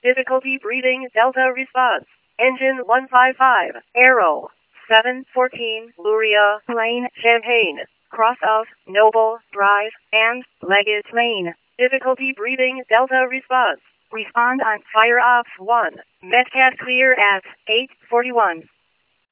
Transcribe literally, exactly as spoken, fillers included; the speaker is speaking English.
Difficulty breathing Delta response. Engine one five five. Aero. seven fourteen. Luria. Lane. Champaign. Cross of Noble Drive and Leggett Lane. Difficulty breathing Delta response. Respond on fire off one. Metcalf clear at eight forty-one.